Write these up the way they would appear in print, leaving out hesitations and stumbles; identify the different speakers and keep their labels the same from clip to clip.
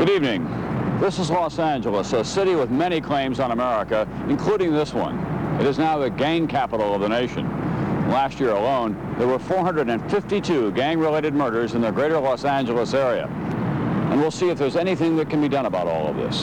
Speaker 1: Good evening. This is Los Angeles, a city with many claims on America, including this one. It is now the gang capital of the nation. Last year alone, there were 452 gang-related murders in the greater Los Angeles area. And we'll see if there's anything that can be done about all of this.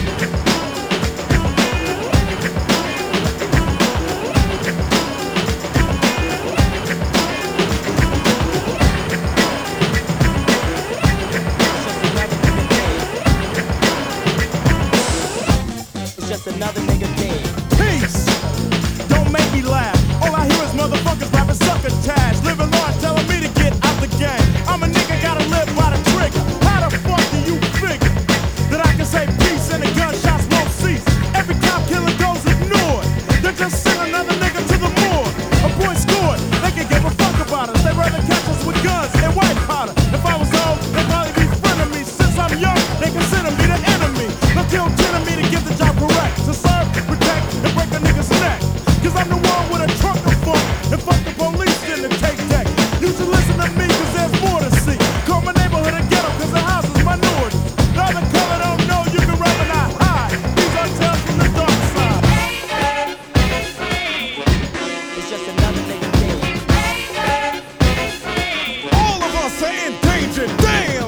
Speaker 2: Another nigga game.
Speaker 3: Peace! Don't make me laugh. All I hear is motherfuckers rapping succotash. Living large, telling me to get out the game. I'm a nigga, gotta live by the trigger. How the fuck do you figure that I can say peace and the gunshots won't cease? Every cop killer goes ignored. They just send another nigga to the morgue. A boy scored, they can give a fuck about us. They'd rather catch us with guns and white powder. If I was old, they'd probably be friend of me. Since I'm young, they consider me the enemy. They'll kill 10 of me to get the job correct. To serve, protect, and break a nigga's neck. Cause I'm the one with a trunk of funk. And fuck the police in the take deck. You should listen to me cause there's more to see. Call my neighborhood a ghetto cause the house is minority. The other color don't know you can rap and I hide. These are tales from the dark side.
Speaker 2: It's just another nigga game.
Speaker 3: All of us are in danger, damn!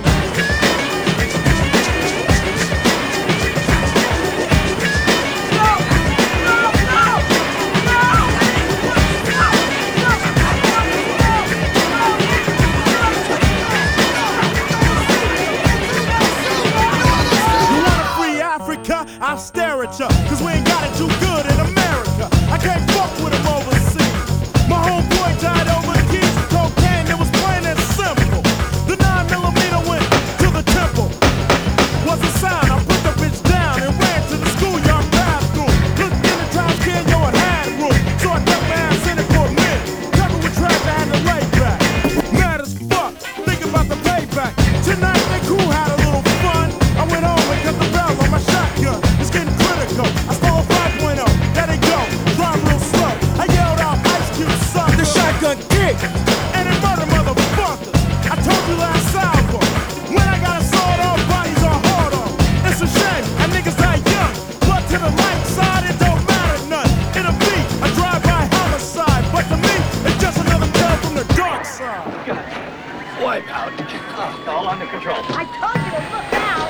Speaker 3: I stare at ya, cause we ain't got it too good in America. I can't fuck with them overseas. My homeboy died over keys and cocaine, it was plain and simple. The 9mm went to the temple. Was a sign, I put the bitch down and ran to the schoolyard bathroom. Looked in the trash can, yo, it had room. So I ducked my ass in it for a minute. Covered with trash, I had to lay back. Mad as fuck, thinking about the payback. Tonight they cool had a little fun. I went home and cut the bell on my shotgun. It's getting critical. I stole a 5.0. There they go. Drive real slow. I yelled out Ice Cube, son. The shotgun kicked. And it murdered motherfuckers. I told you last album. When I got a sword on, bodies are hard on. It's a shame. And niggas die young. But to the light side, it don't matter none. It'll be a drive-by homicide. But to me, it's just another tale from the dark side.
Speaker 4: Wipe out. All under control.
Speaker 5: I told you to look out!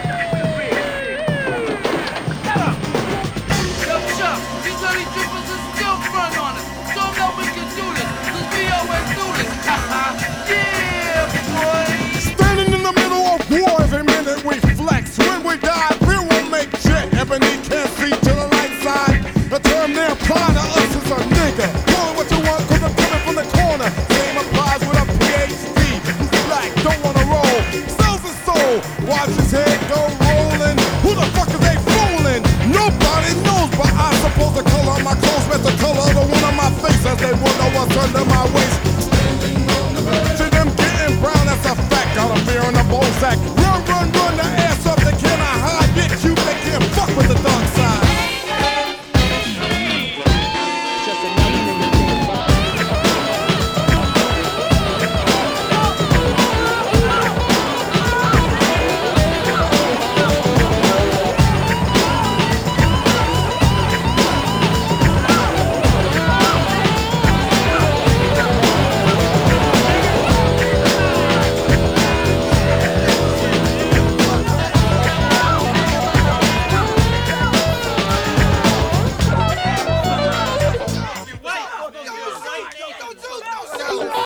Speaker 6: These dirty troopers are still front on us. Don't know we can do this, cause we always do this. Yeah, boy.
Speaker 3: Standing in the middle of war every minute we flex. When we die, we won't make jet. Ebony can't see to the light side. The term they apply to us is a nigga. Call it what you want, cause I'm coming from the corner. Same applies with a PhD. Who's black, don't wanna roll. Sells his soul, watch his head go rolling. Who the fuck are they fooling? Nobody knows, but I suppose the color of my clothes match the color of the one on my face, as they wonder what's under my waist. See them getting brown, that's a fact. Got a fear in the bone sack.